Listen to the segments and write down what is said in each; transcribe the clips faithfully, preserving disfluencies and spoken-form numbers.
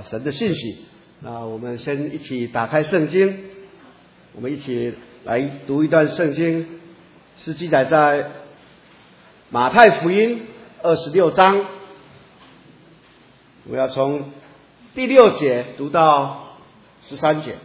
神的信息。那我们先一起打开圣经，我们一起来读一段圣经，是记载在马太福音二十六章，我要从第六节读到十三节。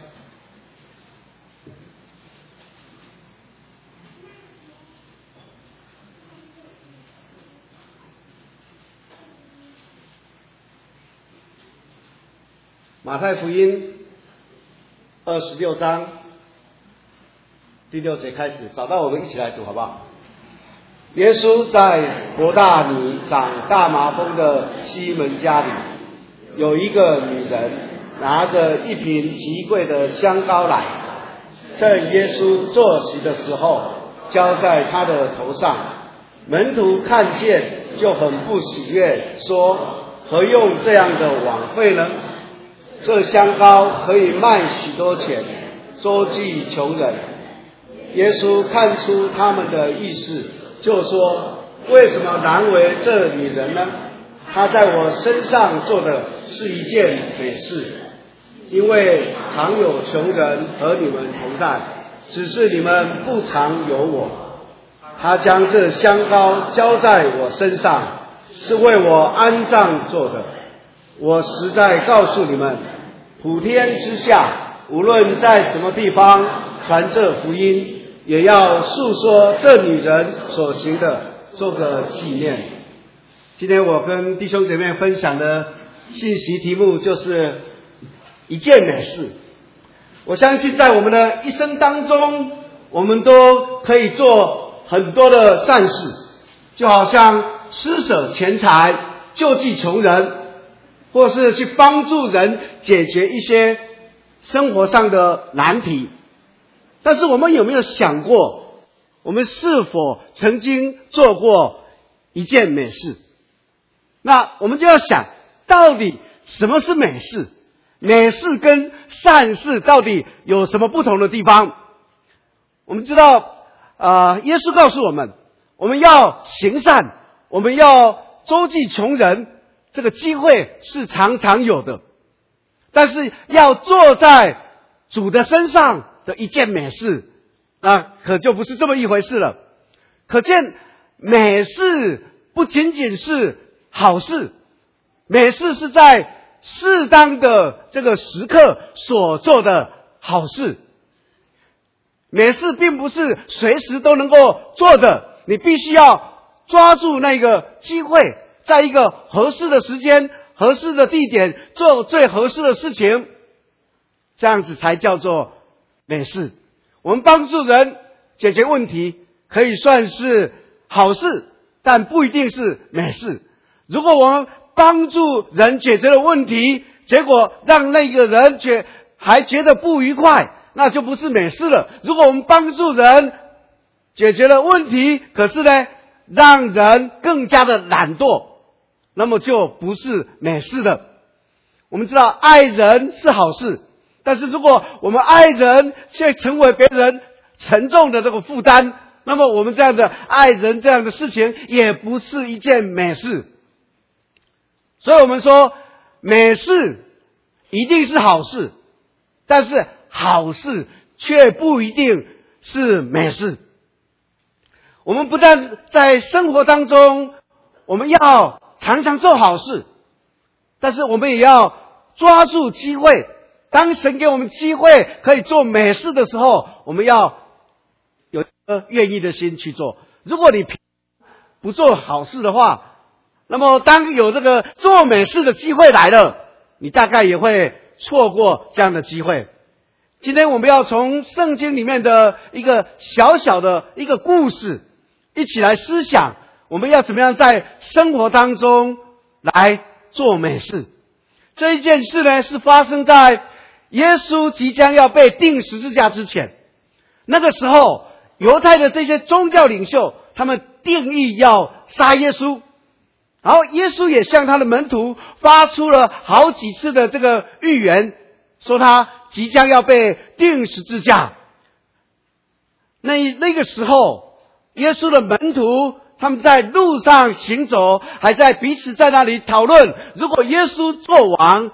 马太福音二十六章第六节开始，找到我们一起来读好不好？耶稣在伯大尼长大麻风的西门家里，有一个女人拿着一瓶极贵的香膏来，趁耶稣坐席的时候，浇在他的头上。门徒看见就很不喜悦，说：何用这样的枉费呢？这香膏可以卖许多钱，周济穷人。耶稣看出他们的意思，就说：为什么难为这女人呢？她在我身上做的是一件美事，因为常有穷人和你们同在，只是你们不常有我。她将这香膏浇在我身上，是为我安葬做的。我实在告诉你们，普天之下，无论在什么地方传这福音，也要述说这女人所行的，做个纪念。今天我跟弟兄姐妹分享的信息题目就是一件美事。我相信在我们的一生当中，我们都可以做很多的善事，就好像施舍钱财，救济穷人，或是去帮助人解决一些生活上的难题。但是我们有没有想过，我们是否曾经做过一件美事？那我们就要想，到底什么是美事？美事跟善事到底有什么不同的地方？我们知道，呃，耶稣告诉我们，我们要行善，我们要周济穷人，这个机会是常常有的，但是要坐在主的身上的一件美事，那可就不是这么一回事了。可见美事不仅仅是好事，美事是在适当的这个时刻所做的好事。美事并不是随时都能够做的，你必须要抓住那个机会，在一个合适的时间、合适的地点做最合适的事情，这样子才叫做美事。我们帮助人解决问题可以算是好事，但不一定是美事。如果我们帮助人解决了问题，结果让那个人觉还觉得不愉快，那就不是美事了。如果我们帮助人解决了问题，可是呢让人更加的懒惰，那么就不是美事了。我们知道爱人是好事，但是如果我们爱人却成为别人沉重的这个负担，那么我们这样的爱人这样的事情也不是一件美事。所以我们说美事一定是好事，但是好事却不一定是美事。我们不但在生活当中我们要常常做好事，但是我们也要抓住机会，当神给我们机会可以做美事的时候，我们要有一个愿意的心去做。如果你不做好事的话，那么当有这个做美事的机会来了，你大概也会错过这样的机会。今天我们要从圣经里面的一个小小的一个故事一起来思想，我们要怎么样在生活当中来做美事。这一件事呢，是发生在耶稣即将要被钉十字架之前。那个时候犹太的这些宗教领袖，他们定义要杀耶稣，然后耶稣也向他的门徒发出了好几次的这个预言，说他即将要被钉十字架。那那个时候耶稣的门徒他们在路上行走，还在彼此在那里讨论，如果耶稣做王，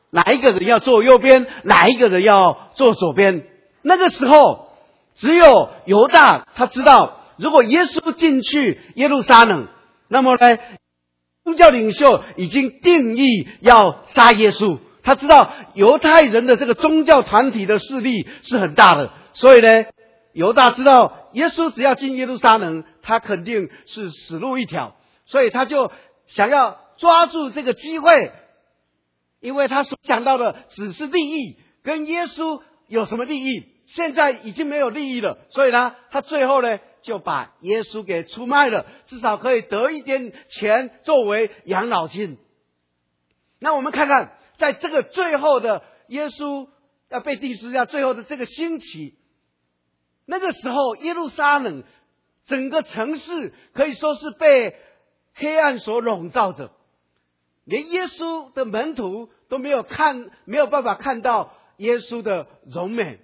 哪一个人要坐右边，哪一个人要坐左边。那个时候，只有犹大他知道，如果耶稣进去耶路撒冷，那么呢，宗教领袖已经定义要杀耶稣。他知道犹太人的这个宗教团体的势力是很大的，所以呢，犹大知道耶稣只要进耶路撒冷，他肯定是死路一条，所以他就想要抓住这个机会，因为他所想到的只是利益，跟耶稣有什么利益？现在已经没有利益了，所以呢，他最后呢就把耶稣给出卖了，至少可以得一点钱作为养老金。那我们看看，在这个最后的耶稣要被钉十字架最后的这个星期，那个时候耶路撒冷整个城市可以说是被黑暗所笼罩着，连耶稣的门徒都没有看，没有办法看到耶稣的荣美。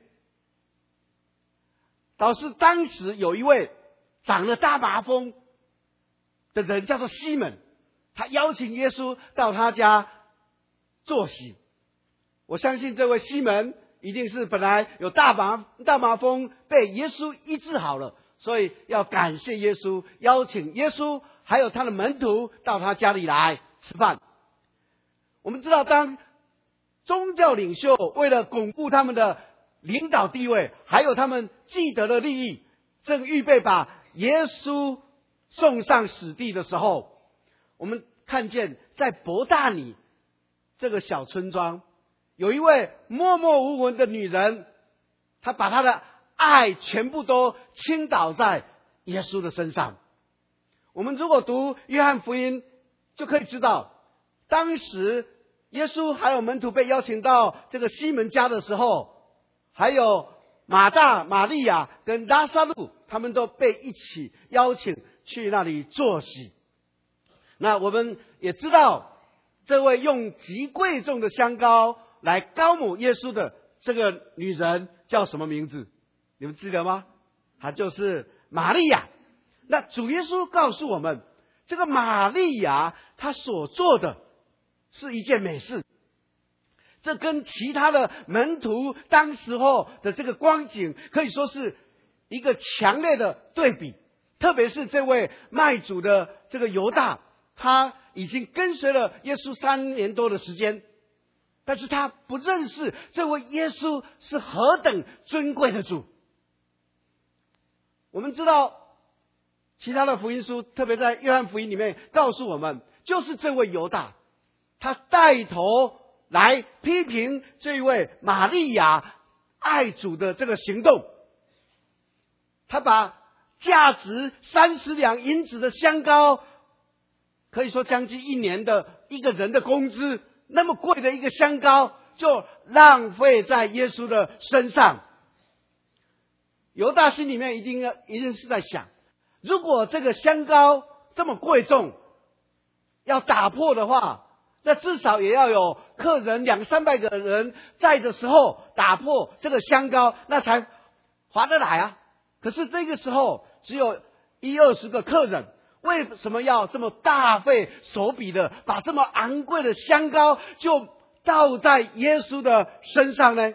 导致当时有一位长了大麻风的人叫做西门，他邀请耶稣到他家坐席。我相信这位西门一定是本来有大麻大麻风，被耶稣医治好了，所以要感谢耶稣，邀请耶稣还有他的门徒到他家里来吃饭。我们知道，当宗教领袖为了巩固他们的领导地位，还有他们既得的利益，正预备把耶稣送上死地的时候，我们看见在伯大尼这个小村庄，有一位默默无闻的女人，她把她的爱全部都倾倒在耶稣的身上。我们如果读约翰福音，就可以知道，当时耶稣还有门徒被邀请到这个西门家的时候，还有马大、玛利亚跟拉撒路，他们都被一起邀请去那里坐席。那我们也知道，这位用极贵重的香膏来膏抹耶稣的这个女人叫什么名字？你们记得吗？她就是玛利亚。那主耶稣告诉我们，这个玛利亚她所做的是一件美事。这跟其他的门徒当时候的这个光景可以说是一个强烈的对比。特别是这位卖主的这个犹大，他已经跟随了耶稣三年多的时间，但是他不认识这位耶稣是何等尊贵的主。我们知道其他的福音书，特别在约翰福音里面告诉我们，就是这位犹大，他带头来批评这位玛利亚爱主的这个行动。他把价值三十两银子的香膏，可以说将近一年的一个人的工资，那么贵的一个香膏，就浪费在耶稣的身上。犹大心里面一定要一定是在想，如果这个香膏这么贵重，要打破的话，那至少也要有客人两三百个人在的时候打破这个香膏，那才划得来啊。可是这个时候只有一二十个客人，为什么要这么大费手笔的把这么昂贵的香膏就倒在耶稣的身上呢？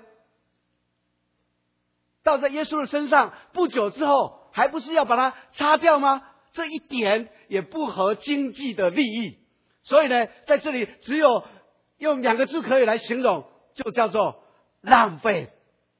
倒在耶稣的身上，不久之后还不是要把它擦掉吗？这一点也不合经济的利益。所以呢，在这里只有用两个字可以来形容，就叫做浪费。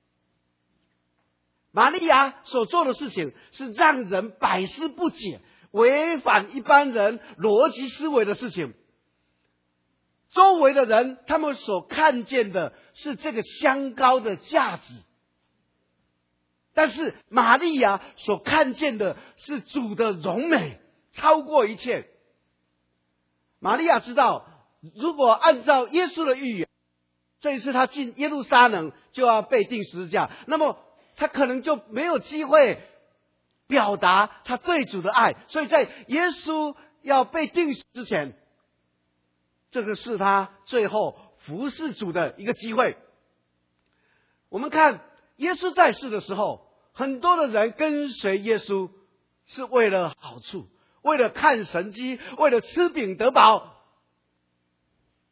玛利亚所做的事情是让人百思不解，违反一般人逻辑思维的事情。周围的人他们所看见的是这个香膏的价值，但是玛利亚所看见的是主的荣美，超过一切。玛利亚知道，如果按照耶稣的预言，这一次他进耶路撒冷就要被钉十字架，那么他可能就没有机会表达他对主的爱。所以在耶稣要被钉死之前，这个是他最后服侍主的一个机会。我们看耶稣在世的时候，很多的人跟随耶稣是为了好处，为了看神迹，为了吃饼得饱。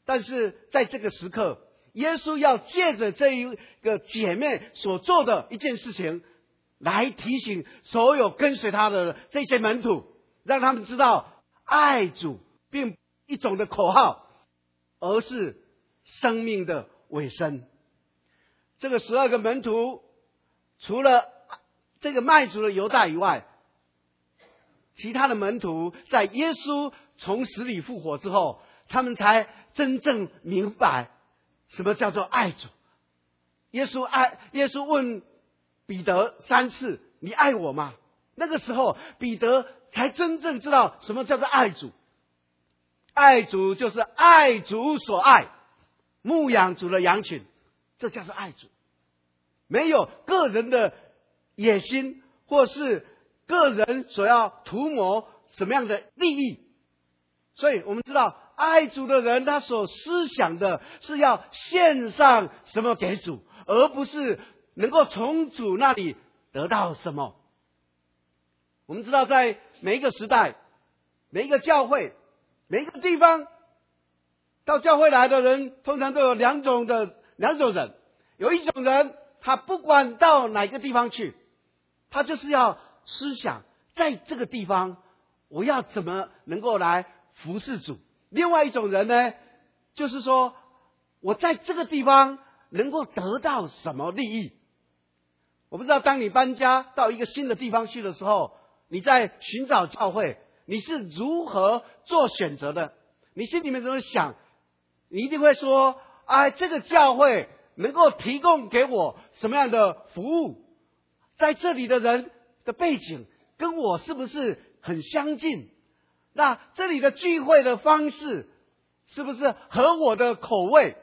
但是在这个时刻，耶稣要借着这一个姐妹所做的一件事情，来提醒所有跟随他的这些门徒，让他们知道爱主并一种的口号，而是生命的尾声。这个十二个门徒，除了这个卖主的犹大以外，其他的门徒在耶稣从死里复活之后，他们才真正明白什么叫做爱主。耶稣爱耶稣问彼得三次：“你爱我吗？”那个时候，彼得才真正知道什么叫做爱主。爱主就是爱主所爱，牧养主的羊群，这叫做爱主。没有个人的野心，或是个人所要图谋什么样的利益。所以我们知道，爱主的人他所思想的是要献上什么给主，而不是能够从主那里得到什么。我们知道，在每一个时代，每一个教会，每一个地方，到教会来的人通常都有两种的两种人。有一种人，他不管到哪个地方去，他就是要思想在这个地方我要怎么能够来服侍主。另外一种人呢，就是说我在这个地方能够得到什么利益。我不知道当你搬家到一个新的地方去的时候，你在寻找教会，你是如何做选择的？你心里面怎么想？你一定会说，哎，这个教会能够提供给我什么样的服务？在这里的人的背景跟我是不是很相近？那这里的聚会的方式是不是合我的口味？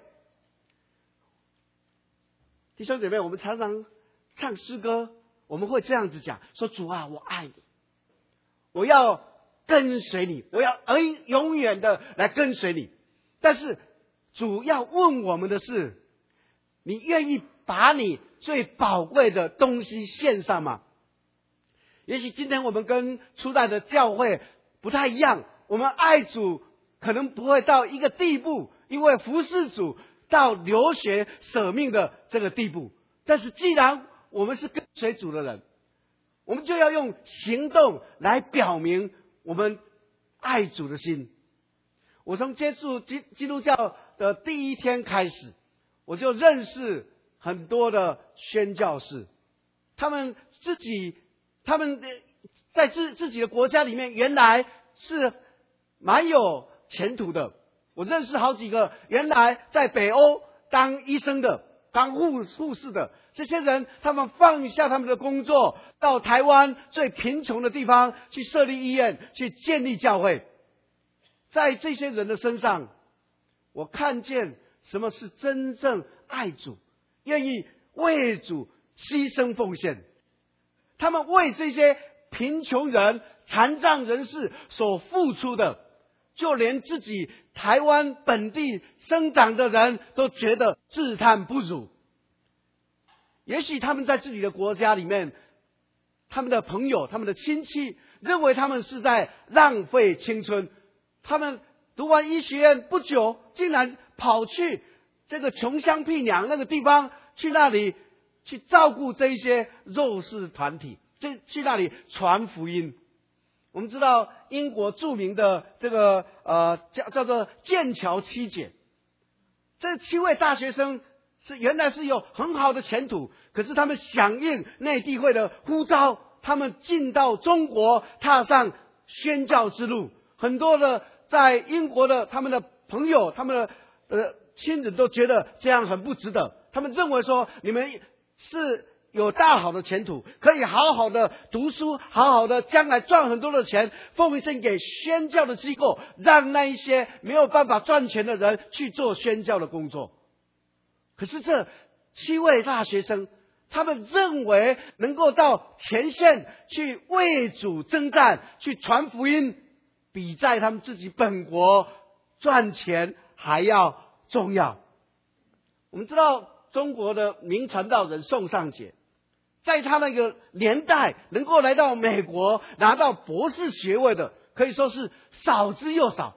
弟兄姐妹，我们常常唱诗歌，我们会这样子讲，说主啊，我爱你，我要跟随你，我要永远的来跟随你。但是主要问我们的是，你愿意把你最宝贵的东西献上吗？也许今天我们跟初代的教会不太一样，我们爱主可能不会到一个地步，因为服侍主到流血舍命的这个地步。但是既然我们是跟随主的人，我们就要用行动来表明我们爱主的心。我从接触基基督教的第一天开始，我就认识很多的宣教士，他们自己他们在自自己的国家里面原来是蛮有前途的。我认识好几个原来在北欧当医生的，当护护士的，这些人他们放下他们的工作，到台湾最贫穷的地方去设立医院，去建立教会。在这些人的身上，我看见什么是真正爱主，愿意为主牺牲奉献。他们为这些贫穷人、残障人士所付出的，就连自己台湾本地生长的人都觉得自叹不如。也许他们在自己的国家里面，他们的朋友、他们的亲戚认为他们是在浪费青春。他们读完医学院不久，竟然跑去这个穷乡僻壤那个地方，去那里去照顾这一些弱势团体，去去那里传福音。我们知道英国著名的这个呃叫叫做剑桥七姐，这七位大学生是原来是有很好的前途，可是他们响应内地会的呼召，他们进到中国，踏上宣教之路。很多的在英国的他们的朋友、他们的呃亲人都觉得这样很不值得。他们认为说，你们是有大好的前途，可以好好的读书，好好的将来赚很多的钱，奉献给宣教的机构，让那一些没有办法赚钱的人去做宣教的工作。可是这七位大学生，他们认为能够到前线去为主征战，去传福音，比在他们自己本国赚钱还要重要。我们知道中国的名传道人宋尚节，在他那个年代能够来到美国拿到博士学位的，可以说是少之又少。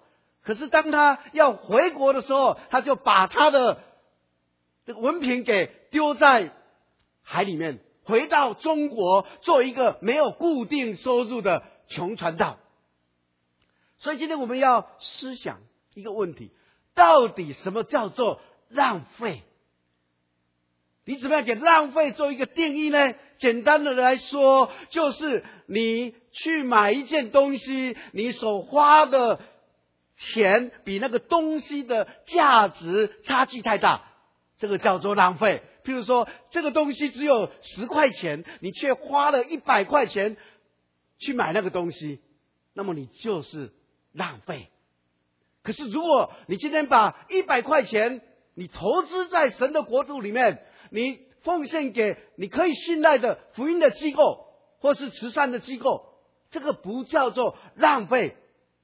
可是当他要回国的时候，他就把他的这个文凭给丢在海里面，回到中国做一个没有固定收入的穷传道。所以今天我们要思想一个问题，到底什么叫做浪费？你怎么样给浪费做一个定义呢？简单的来说，就是你去买一件东西，你所花的钱比那个东西的价值差距太大，这个叫做浪费。譬如说，这个东西只有十块钱，你却花了一百块钱去买那个东西，那么你就是浪费。可是如果你今天把一百块钱你投资在神的国度里面，你奉献给你可以信赖的福音的机构或是慈善的机构，这个不叫做浪费。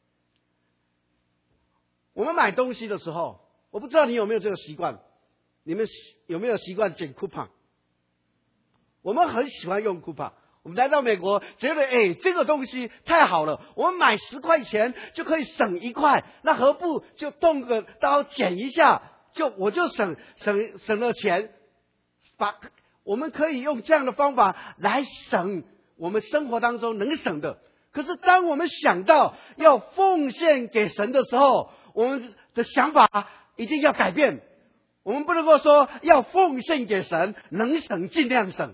我们买东西的时候，我不知道你有没有这个习惯，你们有没有习惯捡 coupon？ 我们很喜欢用 coupon。我们来到美国，觉得哎，这个东西太好了，我们买十块钱就可以省一块，那何不就动个刀剪一下，就我就省省省了钱。把我们可以用这样的方法来省我们生活当中能省的。可是当我们想到要奉献给神的时候，我们的想法一定要改变。我们不能够说要奉献给神，能省尽量省。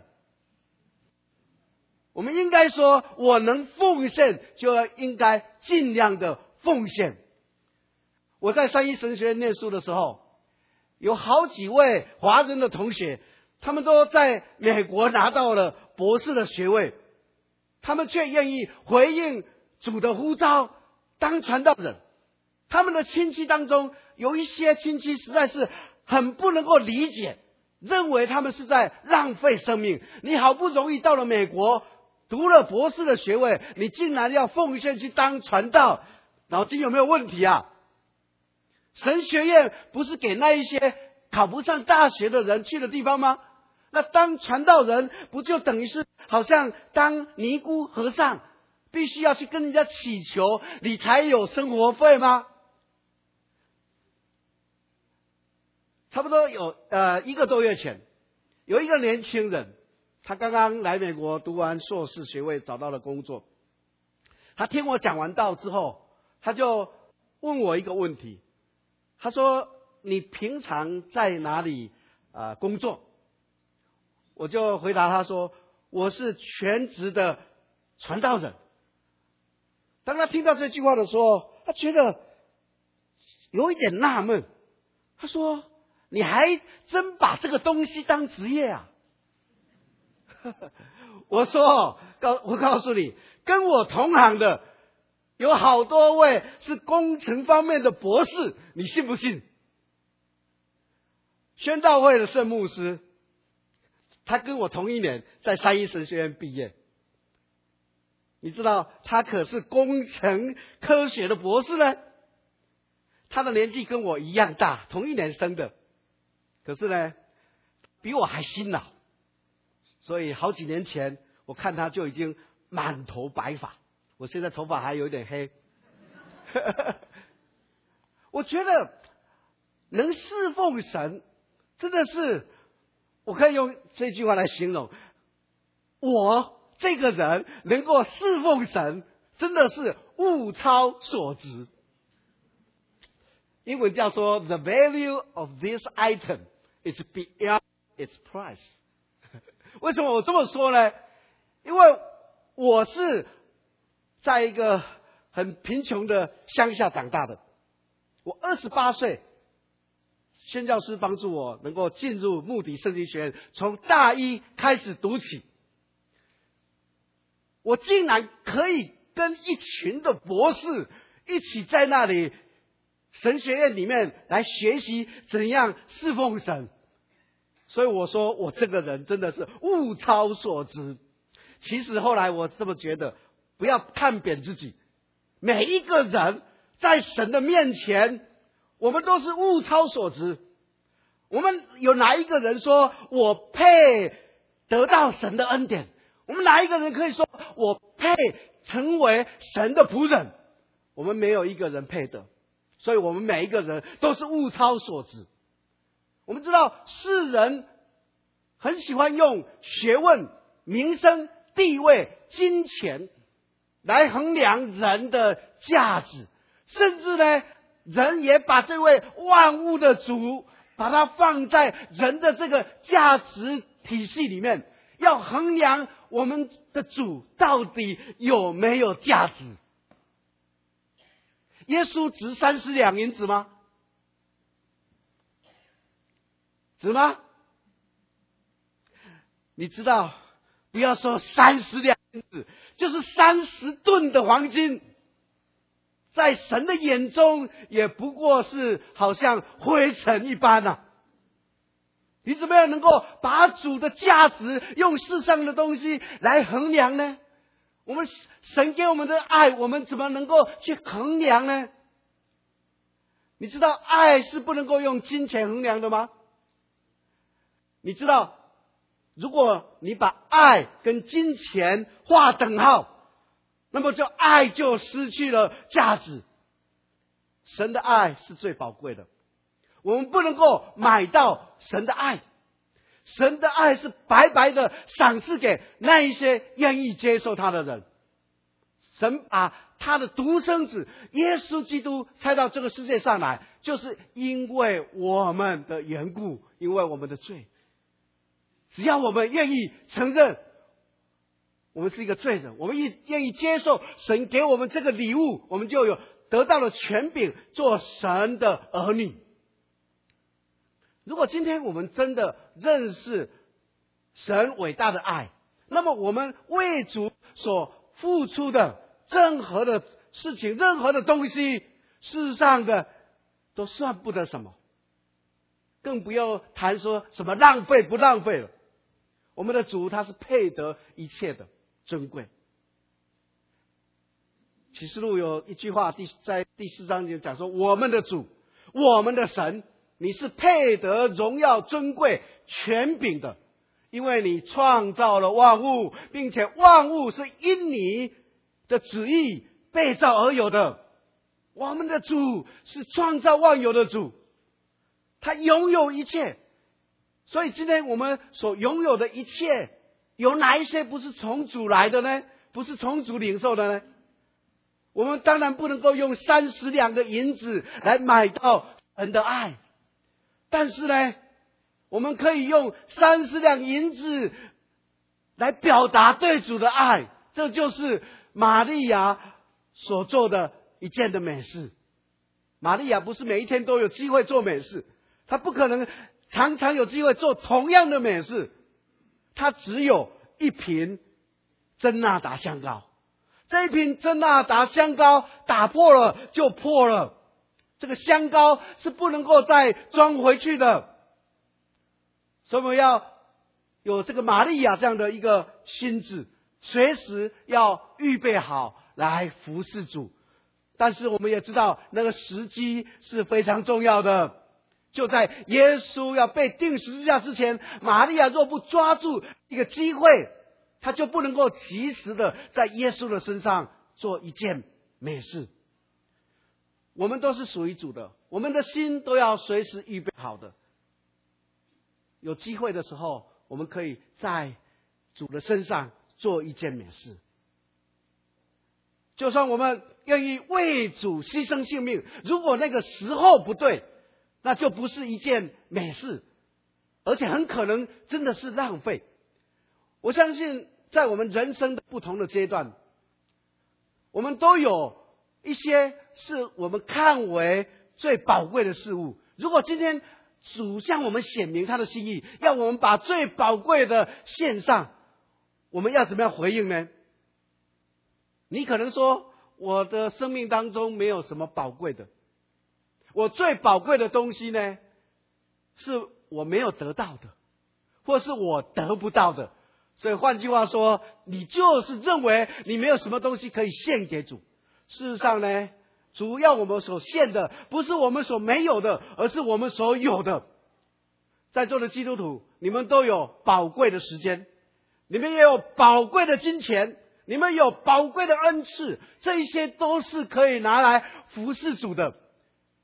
我们应该说，我能奉献就要应该尽量的奉献。我在三一神学院念书的时候，有好几位华人的同学，他们都在美国拿到了博士的学位，他们却愿意回应主的呼召，当传道人。他们的亲戚当中，有一些亲戚实在是很不能够理解，认为他们是在浪费生命。你好不容易到了美国，读了博士的学位，你竟然要奉献去当传道，脑筋有没有问题啊？神学院不是给那一些考不上大学的人去的地方吗？那当传道人不就等于是好像当尼姑和尚，必须要去跟人家祈求你才有生活费吗？差不多有呃一个多月前，有一个年轻人，他刚刚来美国读完硕士学位，找到了工作。他听我讲完道之后，他就问我一个问题，他说：“你平常在哪里啊、呃、工作？”我就回答他说：“我是全职的传道人。”当他听到这句话的时候，他觉得有一点纳闷。他说：“你还真把这个东西当职业啊？”我说：“告我告诉你，跟我同行的有好多位是工程方面的博士，你信不信？”宣道会的圣牧师，他跟我同一年在三一神学院毕业。你知道他可是工程科学的博士呢。他的年纪跟我一样大，同一年生的，可是呢比我还辛劳。所以好几年前我看他就已经满头白发，我现在头发还有点黑。我觉得能侍奉神真的是，我可以用这句话来形容，我这个人能够侍奉神真的是物超所值。英文叫说 The value of this item is beyond its price。 为什么我这么说呢？因为我是在一个很贫穷的乡下长大的。我二十八岁，宣教师帮助我能够进入牧底圣经学院，从大一开始读起。我竟然可以跟一群的博士一起在那里神学院里面来学习怎样侍奉神。所以我说我这个人真的是物超所值。其实后来我这么觉得，不要看扁自己，每一个人在神的面前，我们都是物超所值。我们有哪一个人说我配得到神的恩典？我们哪一个人可以说我配成为神的仆人？我们没有一个人配得。 所以我们每一个人都是物超所值。我们知道世人很喜欢用学问、名声、地位、金钱来衡量人的价值，甚至呢，人也把这位万物的主把它放在人的这个价值体系里面，要衡量我们的主到底有没有价值。耶稣值三十两银子吗？值吗？你知道，不要说三十两银子，就是三十吨的黄金，在神的眼中也不过是好像灰尘一般啊。你怎么样能够把主的价值用世上的东西来衡量呢？我们神给我们的爱，我们怎么能够去衡量呢？你知道爱是不能够用金钱衡量的吗？你知道，如果你把爱跟金钱划等号，那么就爱就失去了价值。神的爱是最宝贵的，我们不能够买到神的爱。神的爱是白白的赏赐给那一些愿意接受他的人。神把他的独生子耶稣基督差到这个世界上来，就是因为我们的缘故，因为我们的罪。只要我们愿意承认我们是一个罪人，我们愿意接受神给我们这个礼物，我们就有得到了权柄做神的儿女。如果今天我们真的认识神伟大的爱，那么我们为主所付出的任何的事情，任何的东西，世上的都算不得什么，更不要谈说什么浪费不浪费了。我们的主他是配得一切的珍贵。启示录有一句话，第在第四章就讲说，我们的主，我们的神，你是配得荣耀尊贵权柄的，因为你创造了万物，并且万物是因你的旨意被造而有的。我们的主是创造万有的主，他拥有一切。所以今天我们所拥有的一切，有哪一些不是从主来的呢？不是从主领受的呢？我们当然不能够用三十两的银子来买到神的爱，但是呢，我们可以用三十两银子来表达对主的爱。这就是玛利亚所做的一件的美事。玛利亚不是每一天都有机会做美事，她不可能常常有机会做同样的美事，她只有一瓶真纳达香膏。这一瓶真纳达香膏打破了就破了，这个香膏是不能够再装回去的。所以我们要有这个玛利亚这样的一个心智，随时要预备好来服侍主。但是我们也知道那个时机是非常重要的，就在耶稣要被钉十字架之前，玛利亚若不抓住一个机会，他就不能够及时的在耶稣的身上做一件美事。我们都是属于主的，我们的心都要随时预备好的。有机会的时候，我们可以在主的身上做一件美事。就算我们愿意为主牺牲性命，如果那个时候不对，那就不是一件美事，而且很可能真的是浪费。我相信在我们人生的不同的阶段，我们都有一些是我们看为最宝贵的事物。如果今天主向我们显明他的心意，要我们把最宝贵的献上，我们要怎么样回应呢？你可能说，我的生命当中没有什么宝贵的，我最宝贵的东西呢，是我没有得到的，或是我得不到的。所以换句话说，你就是认为你没有什么东西可以献给主。事实上呢，主要我们所献的不是我们所没有的，而是我们所有的。在座的基督徒，你们都有宝贵的时间，你们也有宝贵的金钱，你们有宝贵的恩赐，这一些都是可以拿来服侍主的。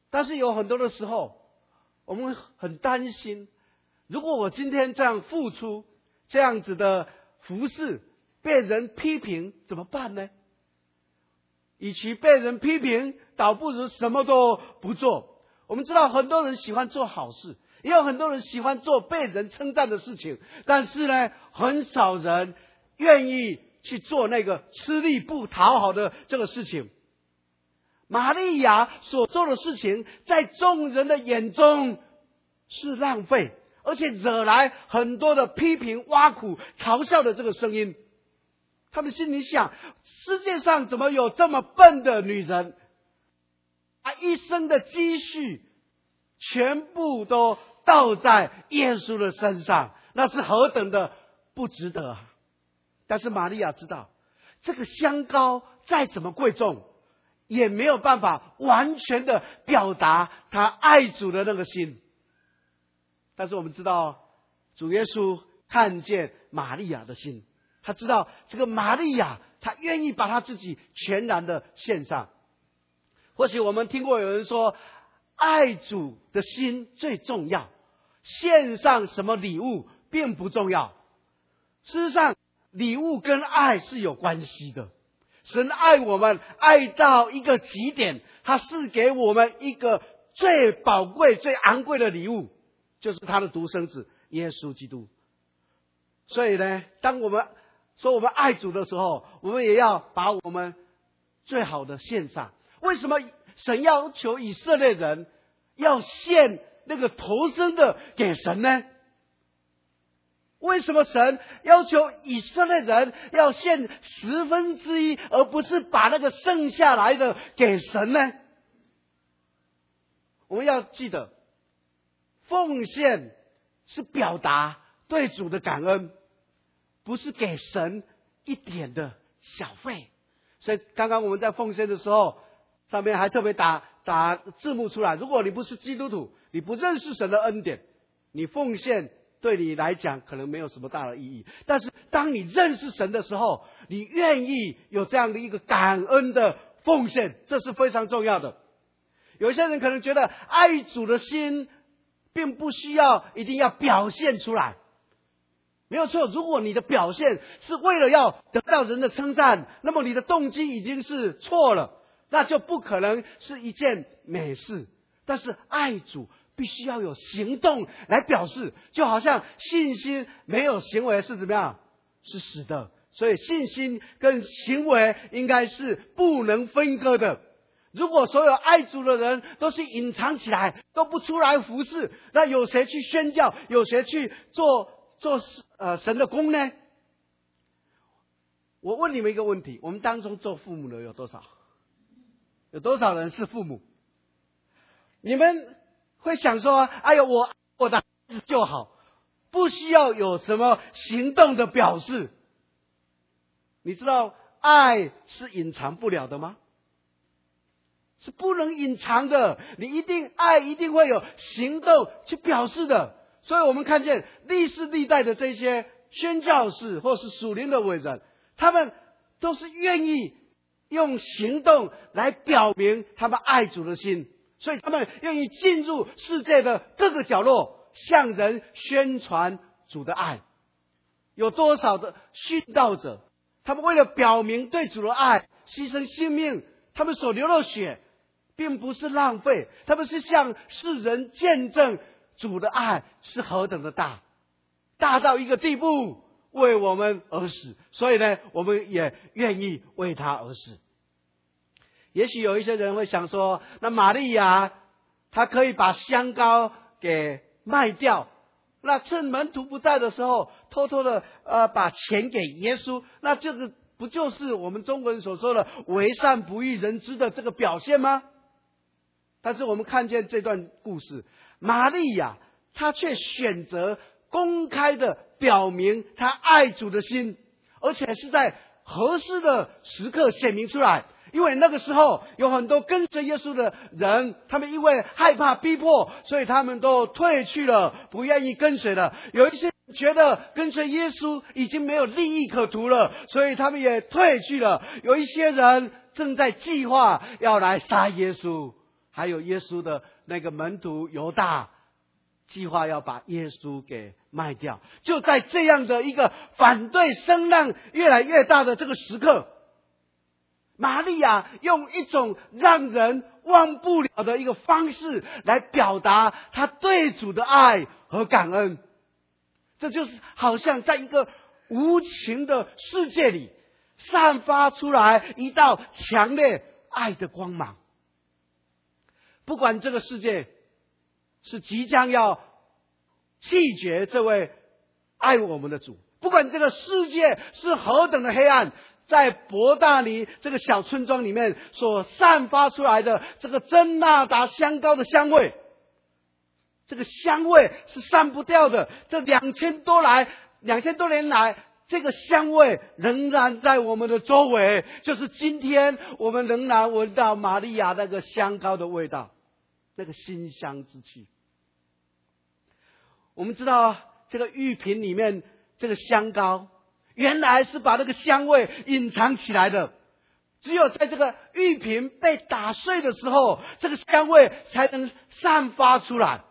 但是有很多的时候，我们很担心，如果我今天这样付出，这样子的服侍，被人批评怎么办呢？与其被人批评，倒不如什么都不做。我们知道很多人喜欢做好事，也有很多人喜欢做被人称赞的事情，但是呢，很少人愿意去做那个吃力不讨好的这个事情。玛利亚所做的事情，在众人的眼中是浪费，而且惹来很多的批评、挖苦、嘲笑的这个声音。他们心里想，世界上怎么有这么笨的女人？她一生的积蓄全部都倒在耶稣的身上，那是何等的不值得啊！但是玛利亚知道，这个香膏再怎么贵重，也没有办法完全的表达她爱主的那个心。但是我们知道，主耶稣看见玛利亚的心，他知道这个玛利亚，他愿意把他自己全然的献上。或许我们听过有人说，爱主的心最重要，献上什么礼物并不重要。事实上，礼物跟爱是有关系的。神爱我们，爱到一个极点，他是给我们一个最宝贵、最昂贵的礼物，就是他的独生子耶稣基督。所以呢，当我们说我们爱主的时候，我们也要把我们最好的献上。为什么神要求以色列人要献那个头生的给神呢？为什么神要求以色列人要献十分之一，而不是把那个剩下来的给神呢？我们要记得，奉献是表达对主的感恩，不是给神一点的小费。所以刚刚我们在奉献的时候，上面还特别打打字幕出来，如果你不是基督徒，你不认识神的恩典，你奉献对你来讲可能没有什么大的意义。但是当你认识神的时候，你愿意有这样的一个感恩的奉献，这是非常重要的。有些人可能觉得爱主的心并不需要一定要表现出来，没有错。如果你的表现是为了要得到人的称赞，那么你的动机已经是错了，那就不可能是一件美事。但是爱主必须要有行动来表示，就好像信心没有行为是怎么样？是死的。所以信心跟行为应该是不能分割的。如果所有爱主的人都是隐藏起来，都不出来服侍，那有谁去宣教？有谁去做做呃神的工呢？我问你们一个问题：我们当中做父母的有多少？有多少人是父母？你们会想说：哎呦，我我的孩子就好，不需要有什么行动的表示。你知道爱是隐藏不了的吗？是不能隐藏的，你一定爱一定会有行动去表示的。所以我们看见历世历代的这些宣教士或是属灵的伟人，他们都是愿意用行动来表明他们爱主的心，所以他们愿意进入世界的各个角落，向人宣传主的爱。有多少的殉道者，他们为了表明对主的爱，牺牲性命，他们所流的血并不是浪费，他们是向世人见证主的爱是何等的大，大到一个地步，为我们而死。所以呢，我们也愿意为他而死。也许有一些人会想说，那玛利亚她可以把香膏给卖掉，那趁门徒不在的时候，偷偷的呃把钱给耶稣，那这个不就是我们中国人所说的为善不欲人知的这个表现吗？但是我们看见这段故事，玛利亚她却选择公开的表明她爱主的心，而且是在合适的时刻显明出来。因为那个时候有很多跟随耶稣的人，他们因为害怕逼迫，所以他们都退去了，不愿意跟随了。有一些觉得跟随耶稣已经没有利益可图了，所以他们也退去了。有一些人正在计划要来杀耶稣， 还有耶稣的那个门徒犹大，计划要把耶稣给卖掉。就在这样的一个反对声浪越来越大的这个时刻，玛利亚用一种让人忘不了的一个方式来表达她对主的爱和感恩。这就是好像在一个无情的世界里散发出来一道强烈爱的光芒。不管这个世界是即将要弃绝这位爱我们的主，不管这个世界是何等的黑暗，在伯大尼这个小村庄里面所散发出来的这个真纳达香膏的香味，这个香味是散不掉的。这两千多来两千多年来，这个香味仍然在我们的周围，就是今天我们仍然闻到玛利亚那个香膏的味道，那个馨香之气。我们知道这个玉瓶里面这个香膏原来是把那个香味隐藏起来的，只有在这个玉瓶被打碎的时候，这个香味才能散发出来。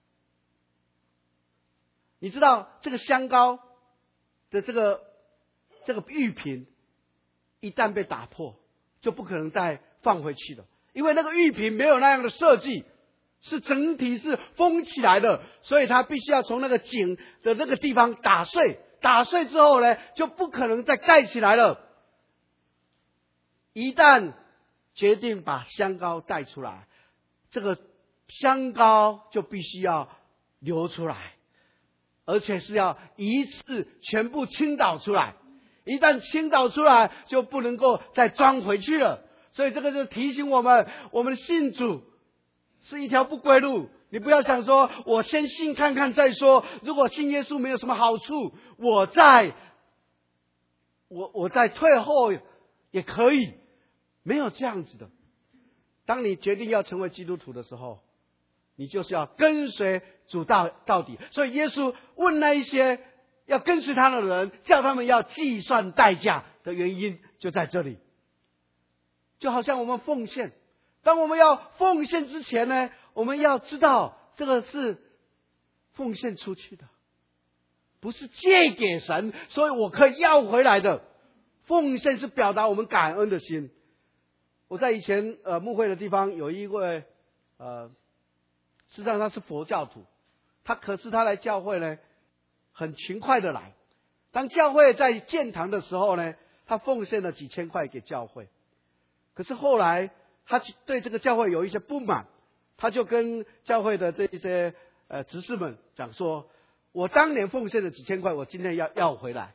你知道这个香膏的这个这个玉瓶一旦被打破，就不可能再放回去了，因为那个玉瓶没有那样的设计，是整体是封起来的，所以它必须要从那个井的那个地方打碎，打碎之后呢，就不可能再盖起来了。一旦决定把香膏带出来，这个香膏就必须要流出来，而且是要一次全部倾倒出来。一旦倾倒出来，就不能够再装回去了。所以这个就提醒我们，我们信主是一条不归路。你不要想说我先信看看再说，如果信耶稣没有什么好处，我再我我再退后也可以，没有这样子的。当你决定要成为基督徒的时候，你就是要跟随主到到底。所以耶稣问那一些要跟随他的人，叫他们要计算代价的原因就在这里。就好像我们奉献，当我们要奉献之前呢，我们要知道这个是奉献出去的，不是借给神，所以我可以要回来的。奉献是表达我们感恩的心。我在以前呃牧会的地方有一位呃，实际上他是佛教徒，他可是他来教会呢很勤快的来。当教会在建堂的时候呢，他奉献了几千块给教会。可是后来他对这个教会有一些不满，他就跟教会的这一些呃执事们讲说，我当年奉献了几千块，我今天要要回来。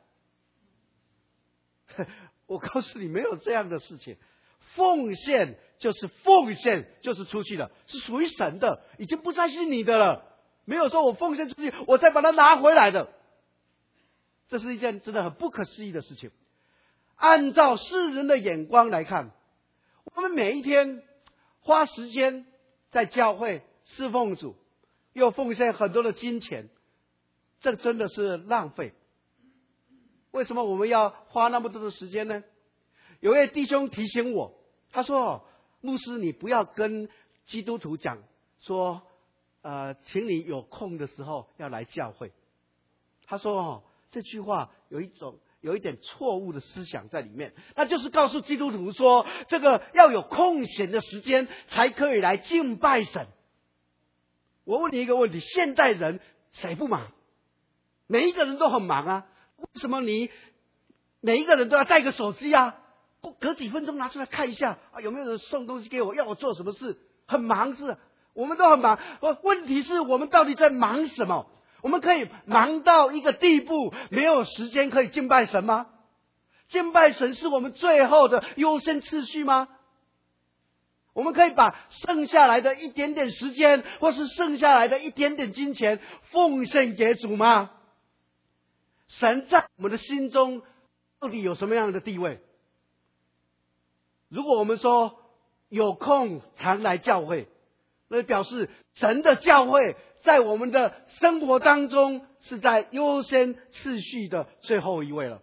我告诉你，没有这样的事情。奉献就是奉献，就是出去了，是属于神的，已经不再是你的了。没有说我奉献出去，我再把它拿回来的。这是一件真的很不可思议的事情。按照世人的眼光来看，我们每一天花时间在教会侍奉主，又奉献很多的金钱，这真的是浪费。为什么我们要花那么多的时间呢？有位弟兄提醒我，他说，牧师你不要跟基督徒讲说呃，请你有空的时候要来教会。他说哦，这句话有一种有一点错误的思想在里面，那就是告诉基督徒说，这个要有空闲的时间才可以来敬拜神。我问你一个问题，现代人谁不忙？每一个人都很忙啊，为什么你每一个人都要带个手机啊？隔几分钟拿出来看一下啊，有没有人送东西给我，要我做什么事？很忙是，我们都很忙。问题是我们到底在忙什么？我们可以忙到一个地步，没有时间可以敬拜神吗？敬拜神是我们最后的优先次序吗？我们可以把剩下来的一点点时间，或是剩下来的一点点金钱奉献给主吗？神在我们的心中到底有什么样的地位？如果我们说有空常来教会，那表示神的教会在我们的生活当中是在优先次序的最后一位了。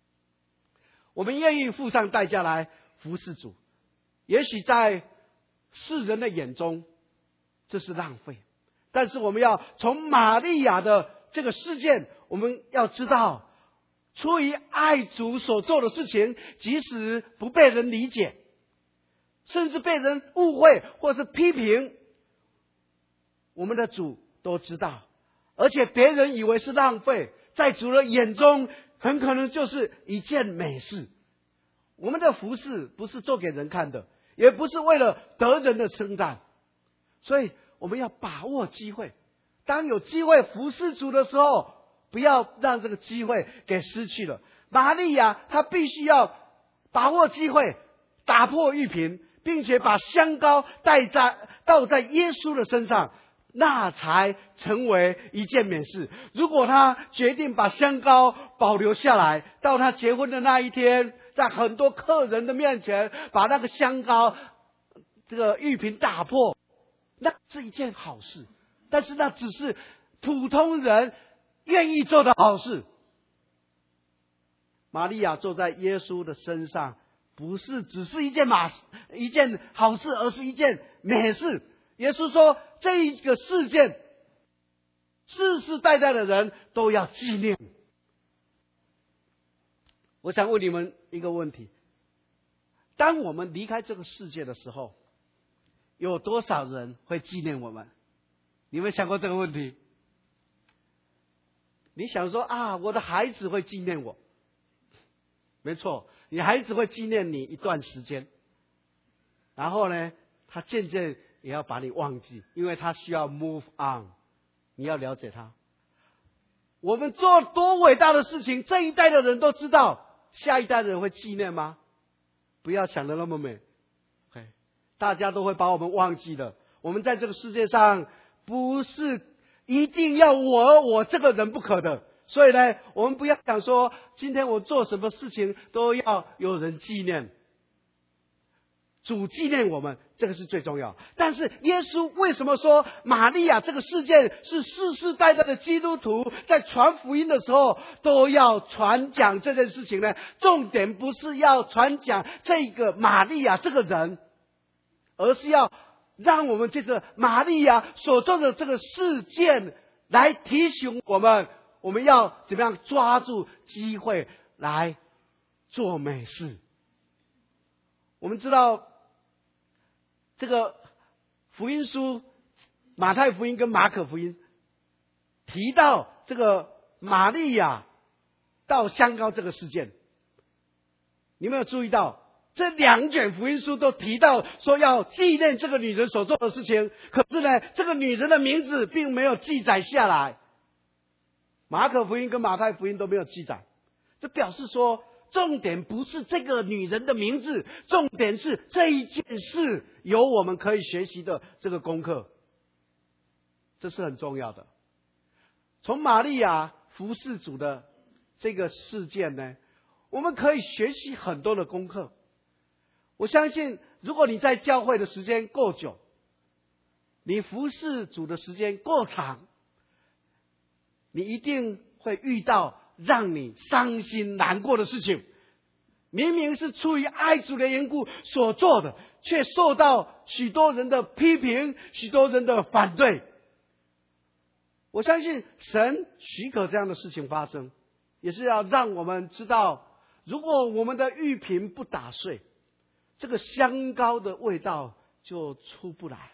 我们愿意付上代价来服侍主，也许在世人的眼中这是浪费。但是我们要从玛利亚的这个事件，我们要知道，出于爱主所做的事情，即使不被人理解，甚至被人误会或是批评，我们的主都知道，而且别人以为是浪费，在主的眼中很可能就是一件美事。我们的服事不是做给人看的，也不是为了得人的称赞，所以我们要把握机会。当有机会服侍主的时候，不要让这个机会给失去了。玛利亚她必须要把握机会，打破玉瓶，并且把香膏带在倒在耶稣的身上，那才成为一件美事。如果他决定把香膏保留下来，到他结婚的那一天，在很多客人的面前把那个香膏这个玉瓶打破，那是一件好事，但是那只是普通人愿意做的好事。玛利亚坐在耶稣的身上，不是只是一件马一件好事，而是一件美事。耶稣说，这一个事件，世世代代的人都要纪念。我想问你们一个问题：当我们离开这个世界的时候，有多少人会纪念我们？你们想过这个问题？你想说啊，我的孩子会纪念我。没错，你孩子会纪念你一段时间，然后呢，他渐渐也要把你忘记，因为他需要 move on。你要了解他。我们做多伟大的事情，这一代的人都知道，下一代的人会纪念吗？不要想得那么美。Okay， 大家都会把我们忘记的。我们在这个世界上，不是一定要我我这个人不可的。所以呢，我们不要想说，今天我做什么事情都要有人纪念。主纪念我们，这个是最重要。但是耶稣为什么说玛利亚这个事件是世世代代的基督徒在传福音的时候都要传讲这件事情呢？重点不是要传讲这个玛利亚这个人，而是要让我们借着玛利亚所做的这个事件来提醒我们，我们要怎么样抓住机会来做美事。我们知道这个福音书，马太福音跟马可福音提到这个玛利亚倒香膏这个事件，你有没有注意到这两卷福音书都提到说要纪念这个女人所做的事情，可是呢，这个女人的名字并没有记载下来。马可福音跟马太福音都没有记载，这表示说重点不是这个女人的名字，重点是这一件事有我们可以学习的这个功课，这是很重要的。从玛利亚服侍主的这个事件呢，我们可以学习很多的功课。我相信如果你在教会的时间够久，你服侍主的时间够长，你一定会遇到让你伤心难过的事情。明明是出于爱主的缘故所做的，却受到许多人的批评，许多人的反对。我相信神许可这样的事情发生，也是要让我们知道，如果我们的玉瓶不打碎，这个香膏的味道就出不来。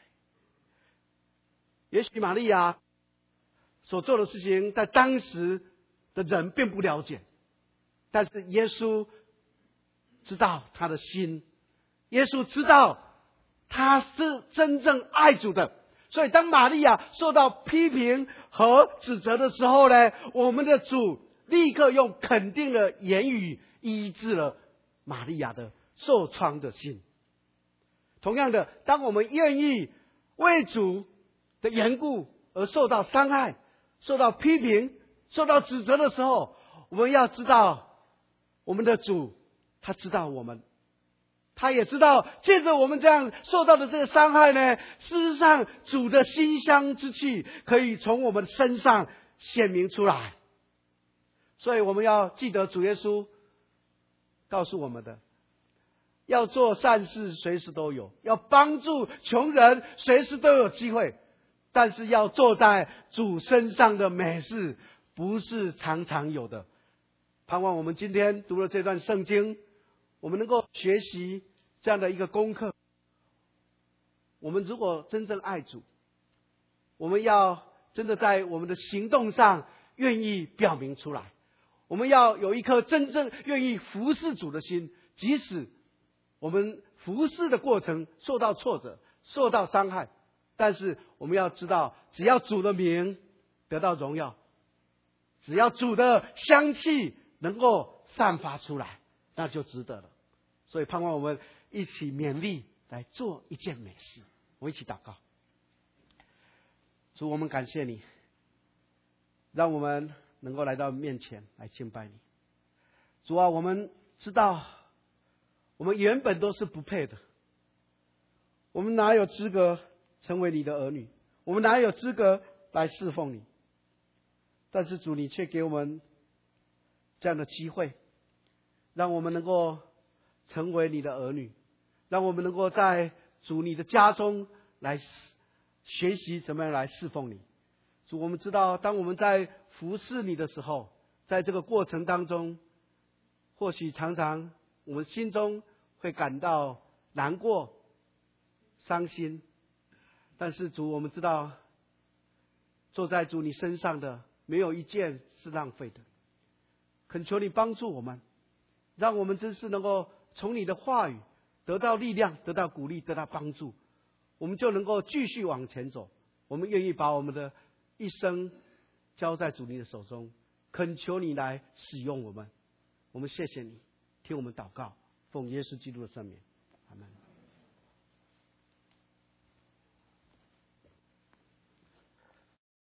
也许玛利亚所做的事情在当时的人并不了解，但是耶稣知道他的心，耶稣知道他是真正爱主的。所以当玛利亚受到批评和指责的时候呢，我们的主立刻用肯定的言语医治了玛利亚的受创的心。同样的，当我们愿意为主的缘故而受到伤害，受到批评，受到指责的时候，我们要知道我们的主他知道我们，他也知道借着我们这样受到的这个伤害呢，事实上主的馨香之气可以从我们身上显明出来。所以我们要记得主耶稣告诉我们的， 要做善事随时都有，要帮助穷人随时都有机会，但是要做在主身上的美事不是常常有的。盼望我们今天读了这段圣经，我们能够学习这样的一个功课。我们如果真正爱主，我们要真的在我们的行动上愿意表明出来，我们要有一颗真正愿意服侍主的心，即使我们服侍的过程受到挫折，受到伤害，但是我们要知道，只要主的名得到荣耀，只要主的香气能够散发出来，那就值得了。所以盼望我们一起勉励来做一件美事。我一起祷告。主，我们感谢你，让我们能够来到面前来敬拜你。主啊，我们知道我们原本都是不配的，我们哪有资格成为你的儿女，我们哪有资格来侍奉你。但是主，你却给我们这样的机会，让我们能够成为你的儿女，让我们能够在主你的家中来学习怎么样来侍奉你。主，我们知道当我们在服侍你的时候，在这个过程当中，或许常常我们心中会感到难过伤心，但是主，我们知道坐在主你身上的没有一件是浪费的。恳求你帮助我们，让我们真是能够从你的话语得到力量，得到鼓励，得到帮助，我们就能够继续往前走。我们愿意把我们的一生交在主你的手中，恳求你来使用我们。我们谢谢你，听我们祷告，奉耶稣基督的圣名。